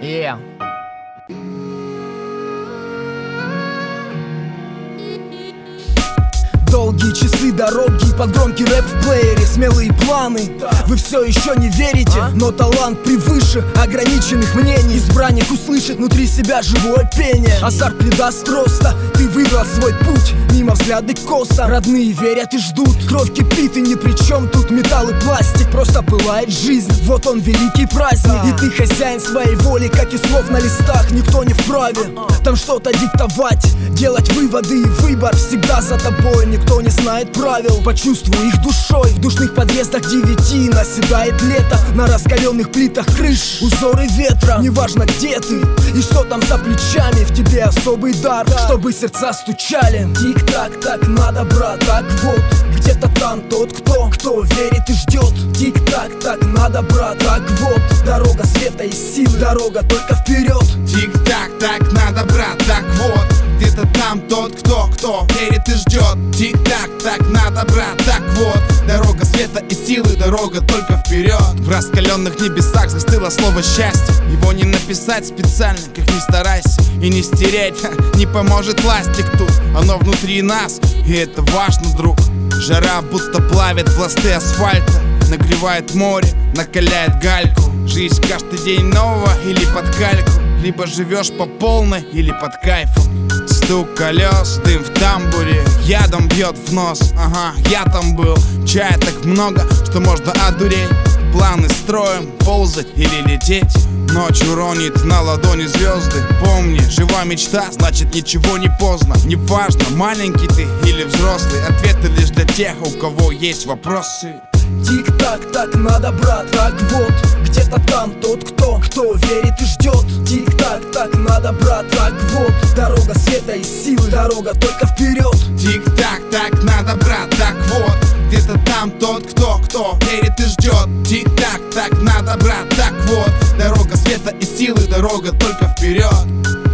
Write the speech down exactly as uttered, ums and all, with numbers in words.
Yeah. Долгие часы дороги под громкий рэп в плеере. Смелые планы, вы все еще не верите, но талант превыше ограниченных мнений. Избранник услышит внутри себя живое пение. Азарт придаст роста, ты выбрал свой путь. Мимо взгляды косо, родные верят и ждут. Кровь кипит и ни при чем тут металл и пластик. Просто пылает жизнь, вот он великий праздник. И ты хозяин своей воли, как и слов на листах. Никто не вправе там что-то диктовать, делать выводы, и выбор всегда за тобой. Никто не знает правил, почувствуй их душой. В душных подъездах девяти наседает лето. На раскаленных плитах крыш узоры ветра. Неважно где ты и что там за плечами, в тебе особый дар, чтобы сердца стучали. Тик-так, так надо, брат, так вот. Где-то там тот, кто, кто верит и ждет. Тик-так, так надо, брат, так вот. Дорога света и силы, дорога только вперед. Тик-так, так надо, брат, так вот. Где-то там тот, кто, кто верит и ждет. Тик-так, так надо, брат, так вот. Дорога света и силы, дорога только вперед. В раскаленных небесах застыло слово счастье. Его не написать специально, как ни старайся. И не стереть, ха, не поможет ластик тут. Оно внутри нас, и это важно, друг. Жара будто плавит пласты асфальта, нагревает море, накаляет гальку. Жизнь каждый день нового или под кальку. Либо живешь по полной или под кайфом. Стук колес, дым в тамбуре, ядом бьет в нос. Ага, я там был, чая так много, что можно одуреть. Планы строим, ползать или лететь. Ночь уронит на ладони звезды. Помни, жива мечта, значит ничего не поздно. Неважно, маленький ты или взрослый, ответы лишь для тех, у кого есть вопросы. Тик-так, так надо, брат, так вот. Где-то там тот, кто, кто верит и ждет. Тик-так, так надо, брат, так вот. Дорога света и силы, дорога только вперед. Тик-так, так надо, брат, так вот. Где-то там тот, кто, кто верит и ждет. Тик-так, так надо, брат, так вот. Дорога света и силы, дорога только вперед.